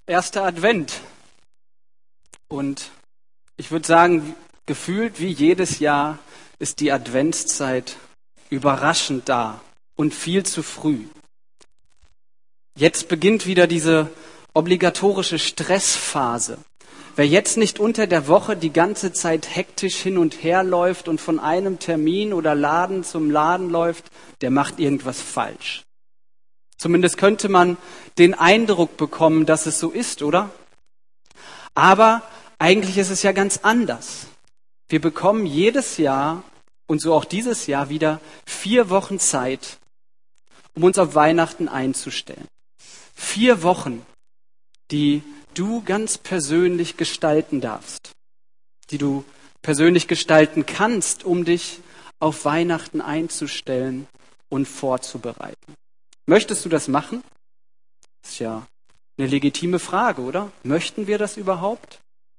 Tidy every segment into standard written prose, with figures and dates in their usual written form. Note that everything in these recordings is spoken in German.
Erster Advent. Und ich würde sagen, gefühlt wie jedes Jahr ist die Adventszeit überraschend da und viel zu früh. Jetzt beginnt wieder diese obligatorische Stressphase. Wer jetzt nicht unter der Woche die ganze Zeit hektisch hin und her läuft und von einem Termin oder Laden zum Laden läuft, der macht irgendwas falsch. Zumindest könnte man den Eindruck bekommen, dass es so ist, oder? Aber eigentlich ist es ja ganz anders. Wir bekommen jedes Jahr und so auch dieses Jahr wieder 4 Wochen Zeit, um uns auf Weihnachten einzustellen. 4 Wochen, die du ganz persönlich gestalten darfst, die du persönlich gestalten kannst, um dich auf Weihnachten einzustellen und vorzubereiten. Möchtest du das machen? Das ist ja eine legitime Frage, oder? Möchten wir das überhaupt?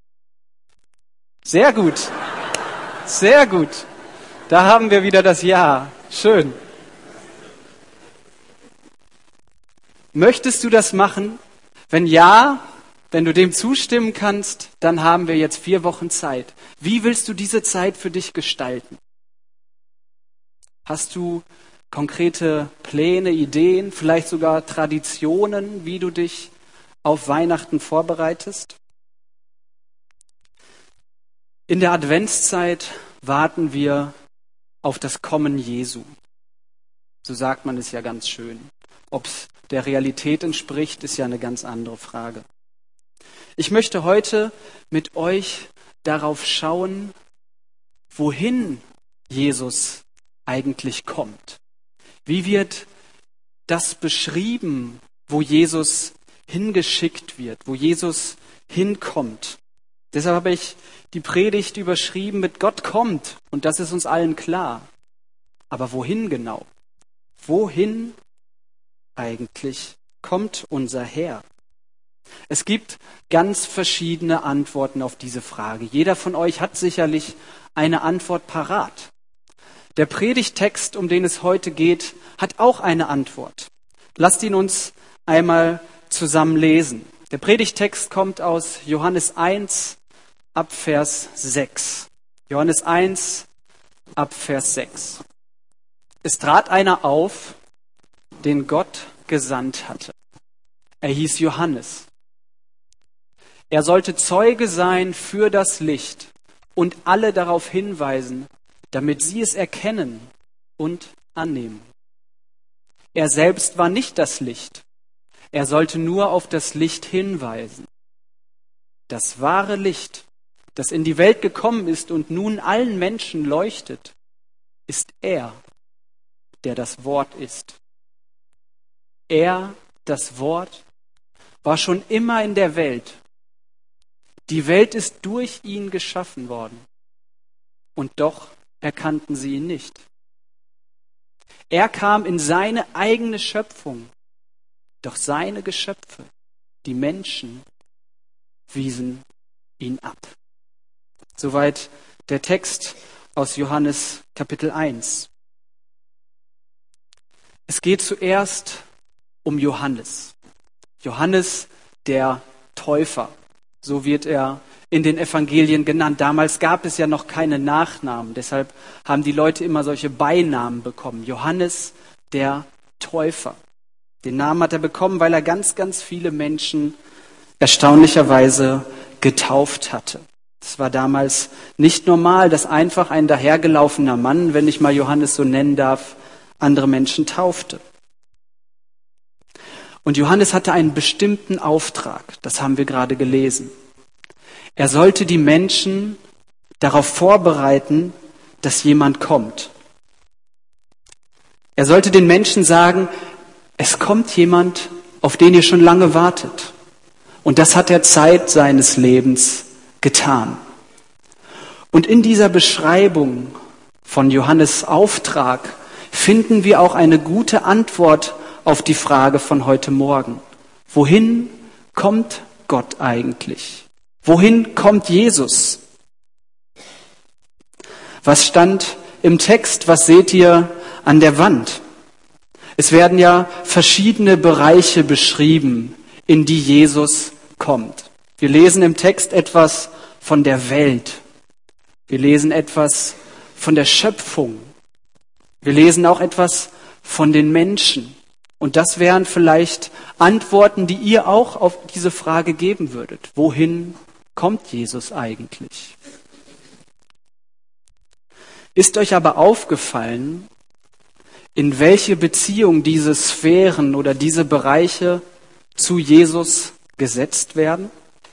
Sehr gut. Sehr gut. Da haben wir wieder das Ja. Schön. Möchtest du das machen? Wenn ja, wenn du dem zustimmen kannst, dann haben wir jetzt 4 Wochen Zeit. Wie willst du diese Zeit für dich gestalten? Hast du konkrete Pläne, Ideen, vielleicht sogar Traditionen, wie du dich auf Weihnachten vorbereitest? In der Adventszeit warten wir auf das Kommen Jesu. So sagt man es ja ganz schön. Ob es der Realität entspricht, ist ja eine ganz andere Frage. Ich möchte heute mit euch darauf schauen, wohin Jesus eigentlich kommt. Wie wird das beschrieben, wo Jesus hingeschickt wird, wo Jesus hinkommt? Deshalb habe ich die Predigt überschrieben mit Gott kommt, und das ist uns allen klar. Aber wohin genau? Wohin eigentlich kommt unser Herr? Es gibt ganz verschiedene Antworten auf diese Frage. Jeder von euch hat sicherlich eine Antwort parat. Der Predigttext, um den es heute geht, hat auch eine Antwort. Lasst ihn uns einmal zusammen lesen. Der Predigttext kommt aus Johannes 1 ab Vers 6. Johannes 1 ab Vers 6. Es trat einer auf, den Gott gesandt hatte. Er hieß Johannes. Er sollte Zeuge sein für das Licht und alle darauf hinweisen, damit sie es erkennen und annehmen. Er selbst war nicht das Licht. Er sollte nur auf das Licht hinweisen. Das wahre Licht, das in die Welt gekommen ist und nun allen Menschen leuchtet, ist er, der das Wort ist. Er, das Wort, war schon immer in der Welt. Die Welt ist durch ihn geschaffen worden. Und doch erkannten sie ihn nicht. Er kam in seine eigene Schöpfung, doch seine Geschöpfe, die Menschen, wiesen ihn ab. Soweit der Text aus Johannes Kapitel 1. Es geht zuerst um Johannes. Johannes der Täufer, so wird er in den Evangelien genannt. Damals gab es ja noch keine Nachnamen, deshalb haben die Leute immer solche Beinamen bekommen. Johannes der Täufer. Den Namen hat er bekommen, weil er ganz, ganz viele Menschen erstaunlicherweise getauft hatte. Es war damals nicht normal, dass einfach ein dahergelaufener Mann, wenn ich mal Johannes so nennen darf, andere Menschen taufte. Und Johannes hatte einen bestimmten Auftrag, das haben wir gerade gelesen. Er sollte die Menschen darauf vorbereiten, dass jemand kommt. Er sollte den Menschen sagen, es kommt jemand, auf den ihr schon lange wartet. Und das hat er Zeit seines Lebens getan. Und in dieser Beschreibung von Johannes' Auftrag finden wir auch eine gute Antwort auf die Frage von heute Morgen. Wohin kommt Gott eigentlich? Wohin kommt Jesus? Was stand im Text? Was seht ihr an der Wand? Es werden ja verschiedene Bereiche beschrieben, in die Jesus kommt. Wir lesen im Text etwas von der Welt. Wir lesen etwas von der Schöpfung. Wir lesen auch etwas von den Menschen. Und das wären vielleicht Antworten, die ihr auch auf diese Frage geben würdet. Wohin kommt Jesus eigentlich? Ist euch aber aufgefallen, in welche Beziehung diese Sphären oder diese Bereiche zu Jesus gesetzt werden?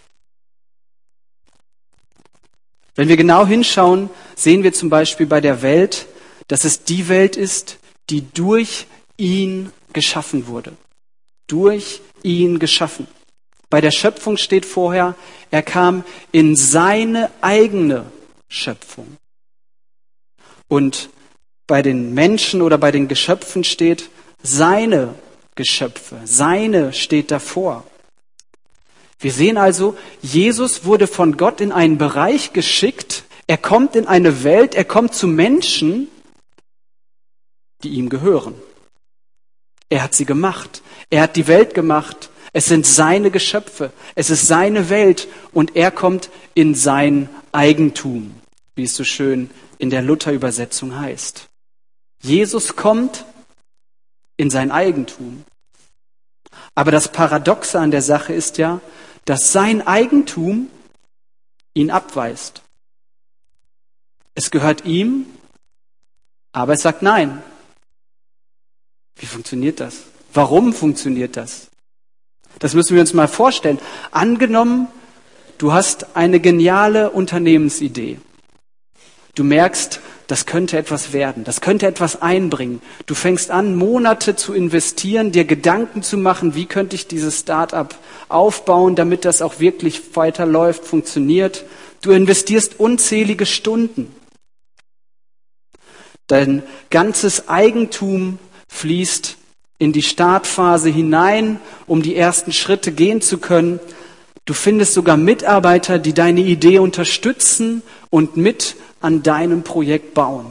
Wenn wir genau hinschauen, sehen wir zum Beispiel bei der Welt, dass es die Welt ist, die durch ihn geschaffen wurde. Durch ihn geschaffen. Bei der Schöpfung steht vorher, er kam in seine eigene Schöpfung. Und bei den Menschen oder bei den Geschöpfen steht seine Geschöpfe. Seine steht davor. Wir sehen also, Jesus wurde von Gott in einen Bereich geschickt. Er kommt in eine Welt, er kommt zu Menschen, die ihm gehören. Er hat sie gemacht. Er hat die Welt gemacht. Es sind seine Geschöpfe. Es ist seine Welt und er kommt in sein Eigentum, wie es so schön in der Luther-Übersetzung heißt. Jesus kommt in sein Eigentum. Aber das Paradoxe an der Sache ist ja, dass sein Eigentum ihn abweist. Es gehört ihm, aber es sagt nein. Wie funktioniert das? Warum funktioniert das? Das müssen wir uns mal vorstellen. Angenommen, du hast eine geniale Unternehmensidee. Du merkst, das könnte etwas werden, das könnte etwas einbringen. Du fängst an, Monate zu investieren, dir Gedanken zu machen, wie könnte ich dieses Start-up aufbauen, damit das auch wirklich weiterläuft, funktioniert. Du investierst unzählige Stunden. Dein ganzes Eigentum fließt in die Startphase hinein, um die ersten Schritte gehen zu können. Du findest sogar Mitarbeiter, die deine Idee unterstützen und mit an deinem Projekt bauen.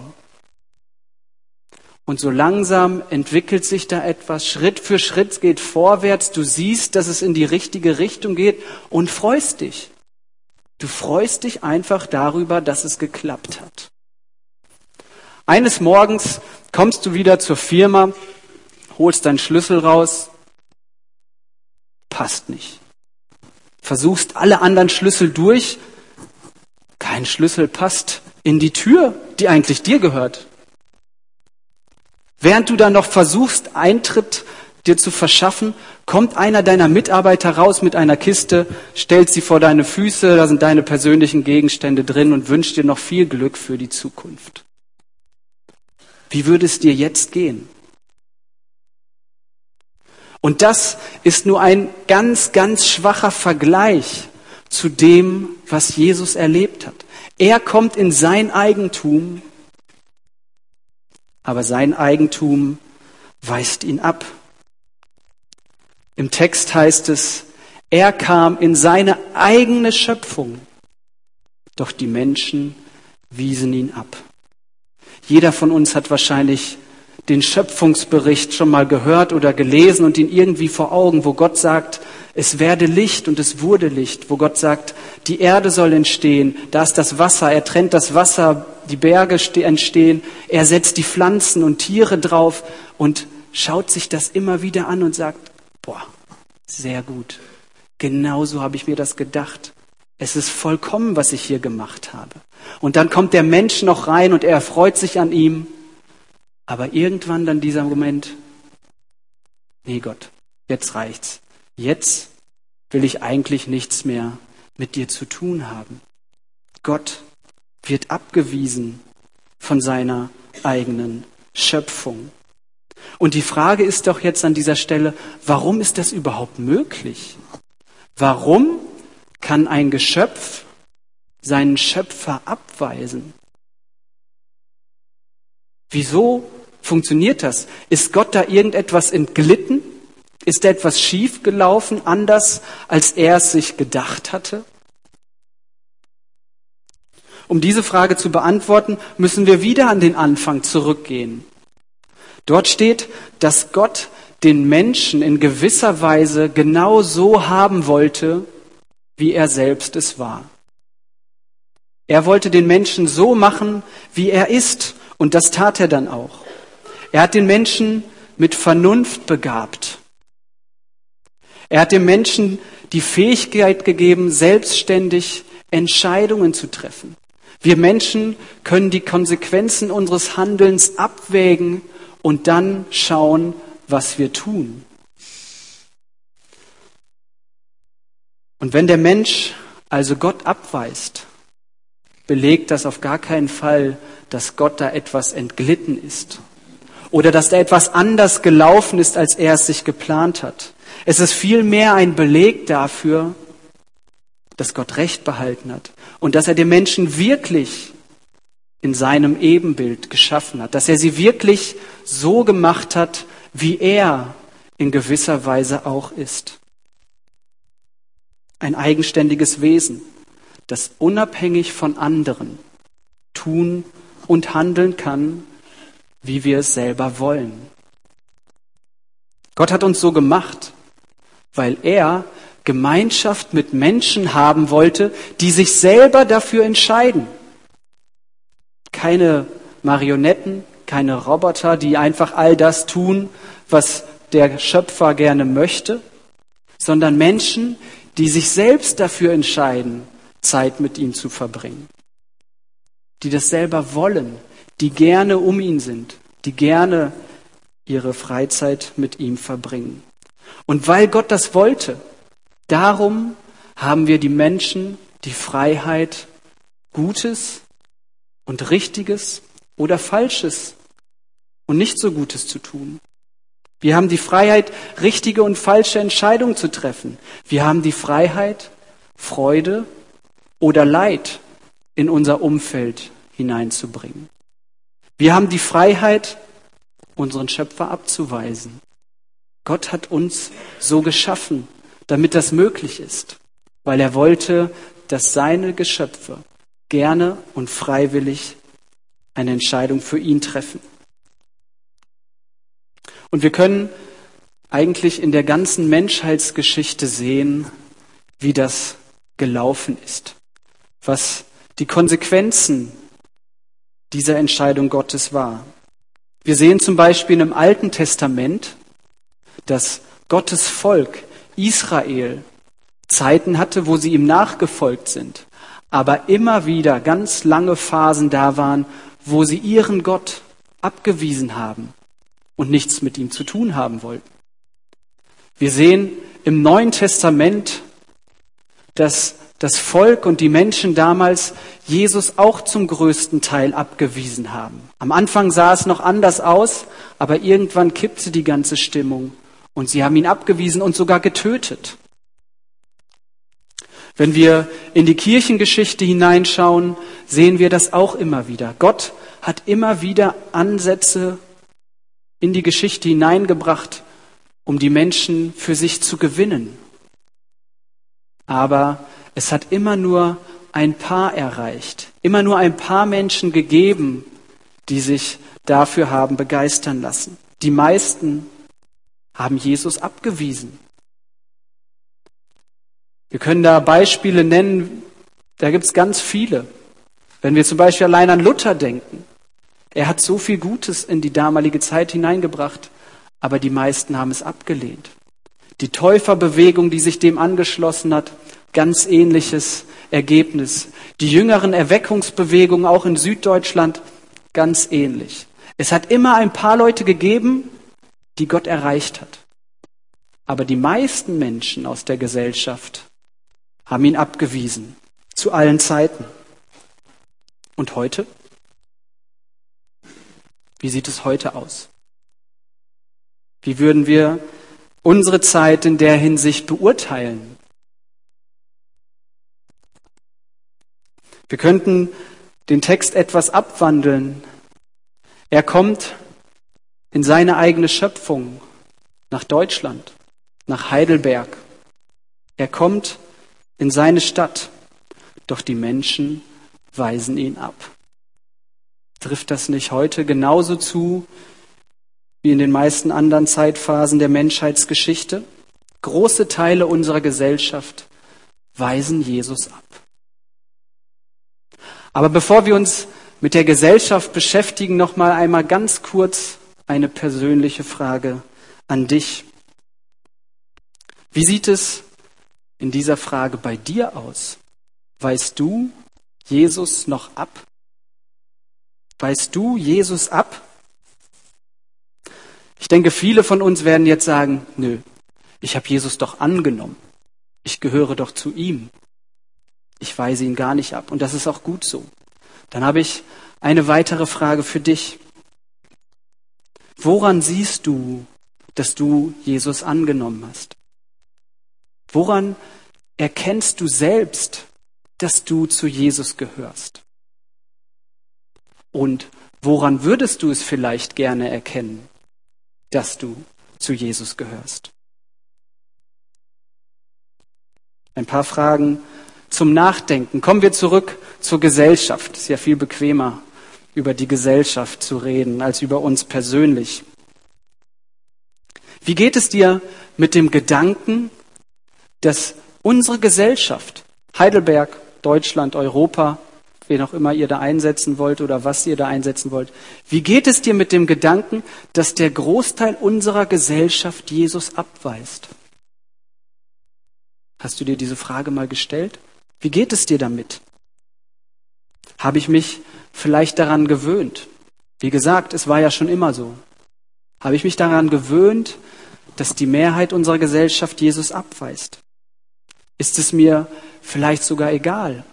Und so langsam entwickelt sich da etwas, Schritt für Schritt geht vorwärts, du siehst, dass es in die richtige Richtung geht und freust dich. Du freust dich einfach darüber, dass es geklappt hat. Eines Morgens kommst du wieder zur Firma, holst deinen Schlüssel raus, passt nicht. Versuchst alle anderen Schlüssel durch, kein Schlüssel passt in die Tür, die eigentlich dir gehört. Während du dann noch versuchst, Eintritt dir zu verschaffen, kommt einer deiner Mitarbeiter raus mit einer Kiste, stellt sie vor deine Füße, da sind deine persönlichen Gegenstände drin und wünscht dir noch viel Glück für die Zukunft. Wie würde es dir jetzt gehen? Und das ist nur ein ganz, ganz schwacher Vergleich zu dem, was Jesus erlebt hat. Er kommt in sein Eigentum, aber sein Eigentum weist ihn ab. Im Text heißt es, er kam in seine eigene Schöpfung, doch die Menschen wiesen ihn ab. Jeder von uns hat wahrscheinlich den Schöpfungsbericht schon mal gehört oder gelesen und ihn irgendwie vor Augen, wo Gott sagt, es werde Licht und es wurde Licht, wo Gott sagt, die Erde soll entstehen, da ist das Wasser, er trennt das Wasser, die Berge entstehen, er setzt die Pflanzen und Tiere drauf und schaut sich das immer wieder an und sagt, boah, sehr gut, genauso habe ich mir das gedacht. Es ist vollkommen, was ich hier gemacht habe. Und dann kommt der Mensch noch rein und er erfreut sich an ihm. Aber irgendwann dann dieser Moment, nee Gott, jetzt reicht's. Jetzt will ich eigentlich nichts mehr mit dir zu tun haben. Gott wird abgewiesen von seiner eigenen Schöpfung. Und die Frage ist doch jetzt an dieser Stelle, warum ist das überhaupt möglich? Warum kann ein Geschöpf seinen Schöpfer abweisen? Wieso funktioniert das? Ist Gott da irgendetwas entglitten? Ist da etwas schiefgelaufen, anders als er es sich gedacht hatte? Um diese Frage zu beantworten, müssen wir wieder an den Anfang zurückgehen. Dort steht, dass Gott den Menschen in gewisser Weise genau so haben wollte, wie er selbst es war. Er wollte den Menschen so machen, wie er ist, und das tat er dann auch. Er hat den Menschen mit Vernunft begabt. Er hat dem Menschen die Fähigkeit gegeben, selbstständig Entscheidungen zu treffen. Wir Menschen können die Konsequenzen unseres Handelns abwägen und dann schauen, was wir tun. Und wenn der Mensch also Gott abweist, belegt das auf gar keinen Fall, dass Gott da etwas entglitten ist oder dass da etwas anders gelaufen ist, als er es sich geplant hat. Es ist vielmehr ein Beleg dafür, dass Gott Recht behalten hat und dass er den Menschen wirklich in seinem Ebenbild geschaffen hat, dass er sie wirklich so gemacht hat, wie er in gewisser Weise auch ist. Ein eigenständiges Wesen, das unabhängig von anderen tun und handeln kann, wie wir es selber wollen. Gott hat uns so gemacht, weil er Gemeinschaft mit Menschen haben wollte, die sich selber dafür entscheiden. Keine Marionetten, keine Roboter, die einfach all das tun, was der Schöpfer gerne möchte, sondern Menschen, die sich selbst dafür entscheiden, Zeit mit ihm zu verbringen. Die das selber wollen, die gerne um ihn sind, die gerne ihre Freizeit mit ihm verbringen. Und weil Gott das wollte, darum haben wir die Menschen die Freiheit, Gutes und Richtiges oder Falsches und nicht so Gutes zu tun. Wir haben die Freiheit, richtige und falsche Entscheidungen zu treffen. Wir haben die Freiheit, Freude oder Leid in unser Umfeld hineinzubringen. Wir haben die Freiheit, unseren Schöpfer abzuweisen. Gott hat uns so geschaffen, damit das möglich ist, weil er wollte, dass seine Geschöpfe gerne und freiwillig eine Entscheidung für ihn treffen. Und wir können eigentlich in der ganzen Menschheitsgeschichte sehen, wie das gelaufen ist, was die Konsequenzen dieser Entscheidung Gottes war. Wir sehen zum Beispiel im Alten Testament, dass Gottes Volk Israel Zeiten hatte, wo sie ihm nachgefolgt sind, aber immer wieder ganz lange Phasen da waren, wo sie ihren Gott abgewiesen haben und nichts mit ihm zu tun haben wollten. Wir sehen im Neuen Testament, dass das Volk und die Menschen damals Jesus auch zum größten Teil abgewiesen haben. Am Anfang sah es noch anders aus, aber irgendwann kippte die ganze Stimmung und sie haben ihn abgewiesen und sogar getötet. Wenn wir in die Kirchengeschichte hineinschauen, sehen wir das auch immer wieder. Gott hat immer wieder Ansätze in die Geschichte hineingebracht, um die Menschen für sich zu gewinnen. Aber es hat immer nur ein paar erreicht, immer nur ein paar Menschen gegeben, die sich dafür haben begeistern lassen. Die meisten haben Jesus abgewiesen. Wir können da Beispiele nennen, da gibt es ganz viele. Wenn wir zum Beispiel allein an Luther denken. Er hat so viel Gutes in die damalige Zeit hineingebracht, aber die meisten haben es abgelehnt. Die Täuferbewegung, die sich dem angeschlossen hat, ganz ähnliches Ergebnis. Die jüngeren Erweckungsbewegungen auch in Süddeutschland, ganz ähnlich. Es hat immer ein paar Leute gegeben, die Gott erreicht hat. Aber die meisten Menschen aus der Gesellschaft haben ihn abgewiesen, zu allen Zeiten. Und heute? Wie sieht es heute aus? Wie würden wir unsere Zeit in der Hinsicht beurteilen? Wir könnten den Text etwas abwandeln. Er kommt in seine eigene Schöpfung nach Deutschland, nach Heidelberg. Er kommt in seine Stadt, doch die Menschen weisen ihn ab. Trifft das nicht heute genauso zu wie in den meisten anderen Zeitphasen der Menschheitsgeschichte? Große Teile unserer Gesellschaft weisen Jesus ab. Aber bevor wir uns mit der Gesellschaft beschäftigen, noch mal einmal ganz kurz eine persönliche Frage an dich. Wie sieht es in dieser Frage bei dir aus? Weist du Jesus noch ab? Weist du Jesus ab? Ich denke, viele von uns werden jetzt sagen, nö, ich habe Jesus doch angenommen. Ich gehöre doch zu ihm. Ich weise ihn gar nicht ab. Und das ist auch gut so. Dann habe ich eine weitere Frage für dich. Woran siehst du, dass du Jesus angenommen hast? Woran erkennst du selbst, dass du zu Jesus gehörst? Und woran würdest du es vielleicht gerne erkennen, dass du zu Jesus gehörst? Ein paar Fragen zum Nachdenken. Kommen wir zurück zur Gesellschaft. Es ist ja viel bequemer, über die Gesellschaft zu reden, als über uns persönlich. Wie geht es dir mit dem Gedanken, dass unsere Gesellschaft, Heidelberg, Deutschland, Europa, wen auch immer ihr da einsetzen wollt oder was ihr da einsetzen wollt, wie geht es dir mit dem Gedanken, dass der Großteil unserer Gesellschaft Jesus abweist? Hast du dir diese Frage mal gestellt? Wie geht es dir damit? Habe ich mich vielleicht daran gewöhnt? Wie gesagt, es war ja schon immer so. Habe ich mich daran gewöhnt, dass die Mehrheit unserer Gesellschaft Jesus abweist? Ist es mir vielleicht sogar egal?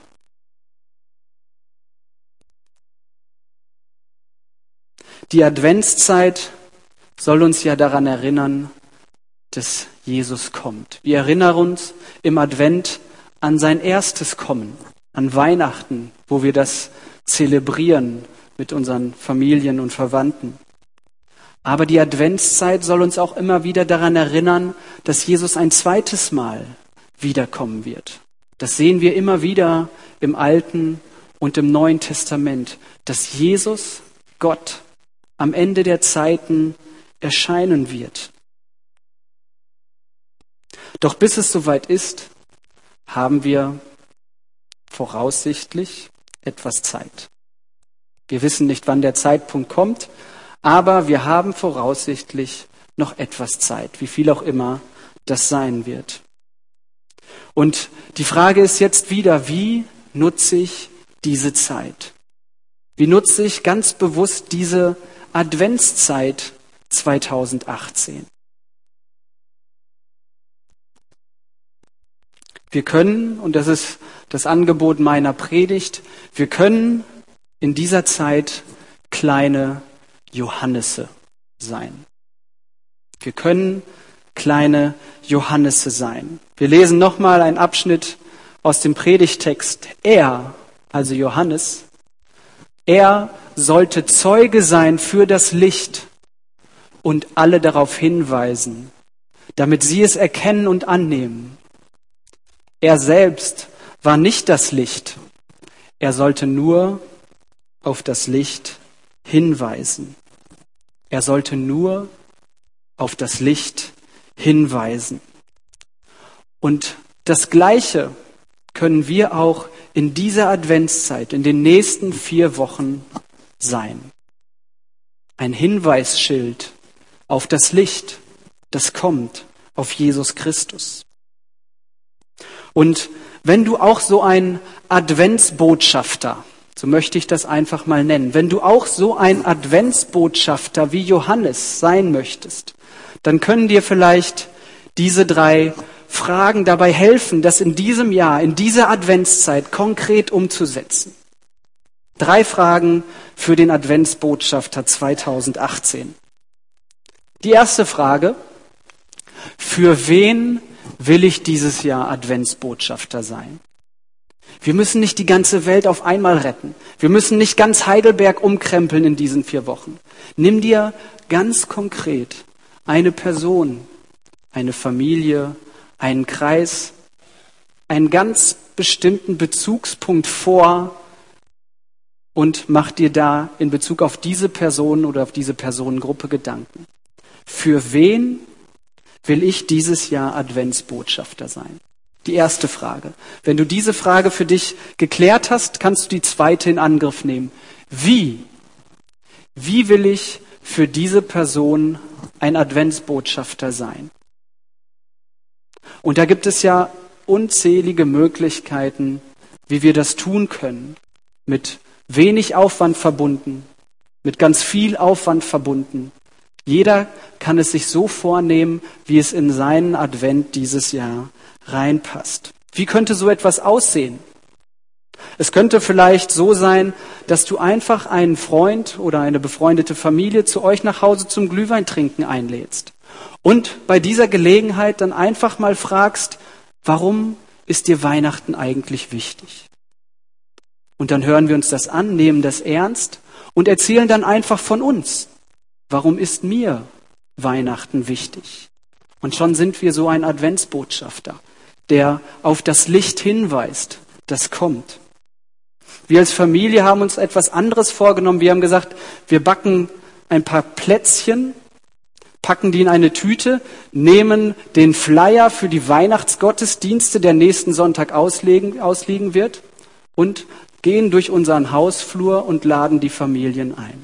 Die Adventszeit soll uns ja daran erinnern, dass Jesus kommt. Wir erinnern uns im Advent an sein erstes Kommen, an Weihnachten, wo wir das zelebrieren mit unseren Familien und Verwandten. Aber die Adventszeit soll uns auch immer wieder daran erinnern, dass Jesus ein zweites Mal wiederkommen wird. Das sehen wir immer wieder im Alten und im Neuen Testament, dass Jesus, Gott, am Ende der Zeiten erscheinen wird. Doch bis es soweit ist, haben wir voraussichtlich etwas Zeit. Wir wissen nicht, wann der Zeitpunkt kommt, aber wir haben voraussichtlich noch etwas Zeit, wie viel auch immer das sein wird. Und die Frage ist jetzt wieder, wie nutze ich diese Zeit? Wie nutze ich ganz bewusst diese Adventszeit 2018? Wir können, und das ist das Angebot meiner Predigt, wir können in dieser Zeit kleine Johannese sein. Wir können kleine Johannese sein. Wir lesen nochmal einen Abschnitt aus dem Predigtext. Er, also Johannes, er sollte Zeuge sein für das Licht und alle darauf hinweisen, damit sie es erkennen und annehmen. Er selbst war nicht das Licht. Er sollte nur auf das Licht hinweisen. Er sollte nur auf das Licht hinweisen. Und das Gleiche können wir auch in dieser Adventszeit, in den nächsten 4 Wochen sein. Ein Hinweisschild auf das Licht, das kommt, auf Jesus Christus. Und wenn du auch so ein Adventsbotschafter, so möchte ich das einfach mal nennen, wenn du auch so ein Adventsbotschafter wie Johannes sein möchtest, dann können dir vielleicht diese 3 Fragen dabei helfen, das in diesem Jahr, in dieser Adventszeit konkret umzusetzen. 3 Fragen für den Adventsbotschafter 2018. Die erste Frage: Für wen will ich dieses Jahr Adventsbotschafter sein? Wir müssen nicht die ganze Welt auf einmal retten. Wir müssen nicht ganz Heidelberg umkrempeln in diesen 4 Wochen. Nimm dir ganz konkret eine Person, eine Familie, einen Kreis, einen ganz bestimmten Bezugspunkt vor und mach dir da in Bezug auf diese Person oder auf diese Personengruppe Gedanken. Für wen will ich dieses Jahr Adventsbotschafter sein? Die erste Frage. Wenn du diese Frage für dich geklärt hast, kannst du die zweite in Angriff nehmen. Wie will ich für diese Person ein Adventsbotschafter sein? Und da gibt es ja unzählige Möglichkeiten, wie wir das tun können. Mit wenig Aufwand verbunden, mit ganz viel Aufwand verbunden. Jeder kann es sich so vornehmen, wie es in seinen Advent dieses Jahr reinpasst. Wie könnte so etwas aussehen? Es könnte vielleicht so sein, dass du einfach einen Freund oder eine befreundete Familie zu euch nach Hause zum Glühweintrinken einlädst. Und bei dieser Gelegenheit dann einfach mal fragst, warum ist dir Weihnachten eigentlich wichtig? Und dann hören wir uns das an, nehmen das ernst und erzählen dann einfach von uns. Warum ist mir Weihnachten wichtig? Und schon sind wir so ein Adventsbotschafter, der auf das Licht hinweist, das kommt. Wir als Familie haben uns etwas anderes vorgenommen. Wir haben gesagt, wir backen ein paar Plätzchen, packen die in eine Tüte, nehmen den Flyer für die Weihnachtsgottesdienste, der nächsten Sonntag ausliegen wird, und gehen durch unseren Hausflur und laden die Familien ein.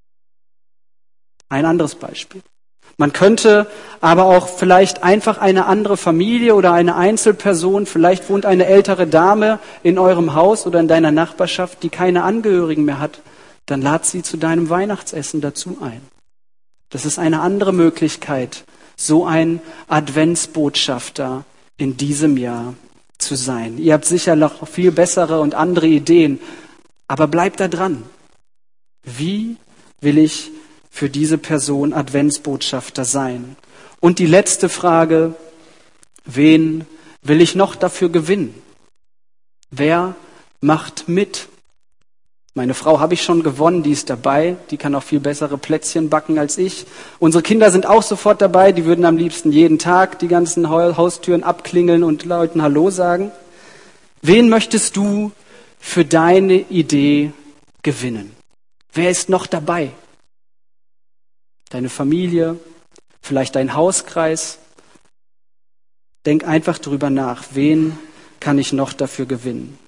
Ein anderes Beispiel. Man könnte aber auch vielleicht einfach eine andere Familie oder eine Einzelperson, vielleicht wohnt eine ältere Dame in eurem Haus oder in deiner Nachbarschaft, die keine Angehörigen mehr hat, dann lad sie zu deinem Weihnachtsessen dazu ein. Das ist eine andere Möglichkeit, so ein Adventsbotschafter in diesem Jahr zu sein. Ihr habt sicher noch viel bessere und andere Ideen, aber bleibt da dran. Wie will ich für diese Person Adventsbotschafter sein? Und die letzte Frage, wen will ich noch dafür gewinnen? Wer macht mit? Meine Frau habe ich schon gewonnen, die ist dabei, die kann auch viel bessere Plätzchen backen als ich. Unsere Kinder sind auch sofort dabei, die würden am liebsten jeden Tag die ganzen Haustüren abklingeln und Leuten Hallo sagen. Wen möchtest du für deine Idee gewinnen? Wer ist noch dabei? Deine Familie, vielleicht dein Hauskreis. Denk einfach drüber nach, wen kann ich noch dafür gewinnen?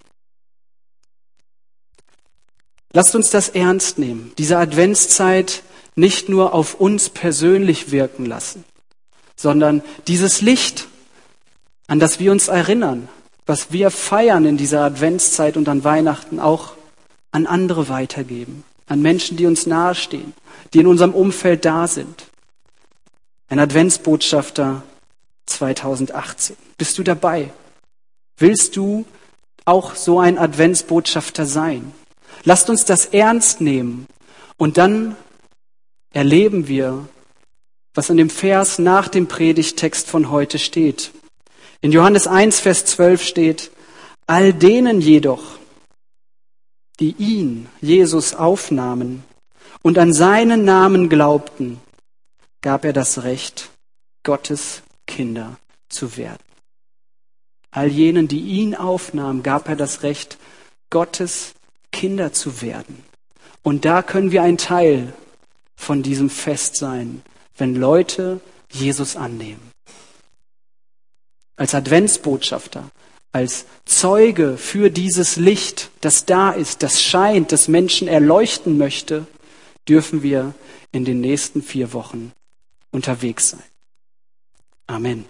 Lasst uns das ernst nehmen, diese Adventszeit nicht nur auf uns persönlich wirken lassen, sondern dieses Licht, an das wir uns erinnern, was wir feiern in dieser Adventszeit und an Weihnachten, auch an andere weitergeben, an Menschen, die uns nahestehen, die in unserem Umfeld da sind. Ein Adventsbotschafter 2018. Bist du dabei? Willst du auch so ein Adventsbotschafter sein? Lasst uns das ernst nehmen und dann erleben wir, was in dem Vers nach dem Predigttext von heute steht. In Johannes 1, Vers 12 steht, all denen jedoch, die ihn, Jesus, aufnahmen und an seinen Namen glaubten, gab er das Recht, Gottes Kinder zu werden. All jenen, die ihn aufnahmen, gab er das Recht, Gottes Kinder zu werden. Und da können wir ein Teil von diesem Fest sein, wenn Leute Jesus annehmen. Als Adventsbotschafter, als Zeuge für dieses Licht, das da ist, das scheint, das Menschen erleuchten möchte, dürfen wir in den nächsten 4 Wochen unterwegs sein. Amen.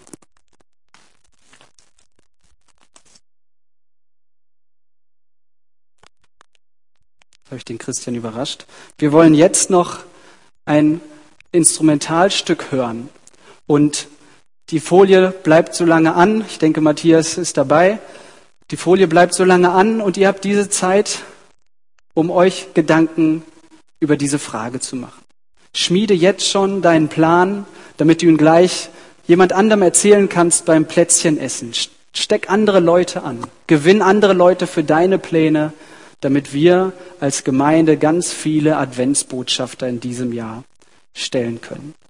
Habe ich den Christian überrascht. Wir wollen jetzt noch ein Instrumentalstück hören. Und die Folie bleibt so lange an. Ich denke, Matthias ist dabei. Die Folie bleibt so lange an und ihr habt diese Zeit, um euch Gedanken über diese Frage zu machen. Schmiede jetzt schon deinen Plan, damit du ihn gleich jemand anderem erzählen kannst beim Plätzchenessen. Steck andere Leute an. Gewinn andere Leute für deine Pläne, damit wir als Gemeinde ganz viele Adventsbotschafter in diesem Jahr stellen können.